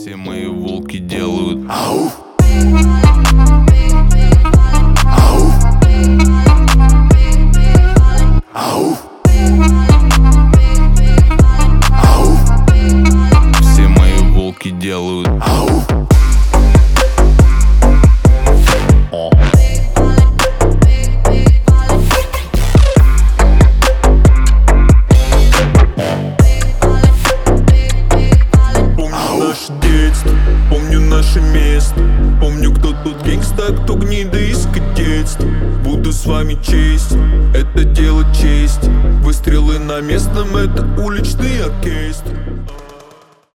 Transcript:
Все мои волки делают ау. Ау. Ау. Ау. Все мои волки делают ау. Помню наше место, помню, кто тут гангста, кто гнида из кадетства. Буду с вами честь, это дело чести. Выстрелы на местном, это уличный оркестр.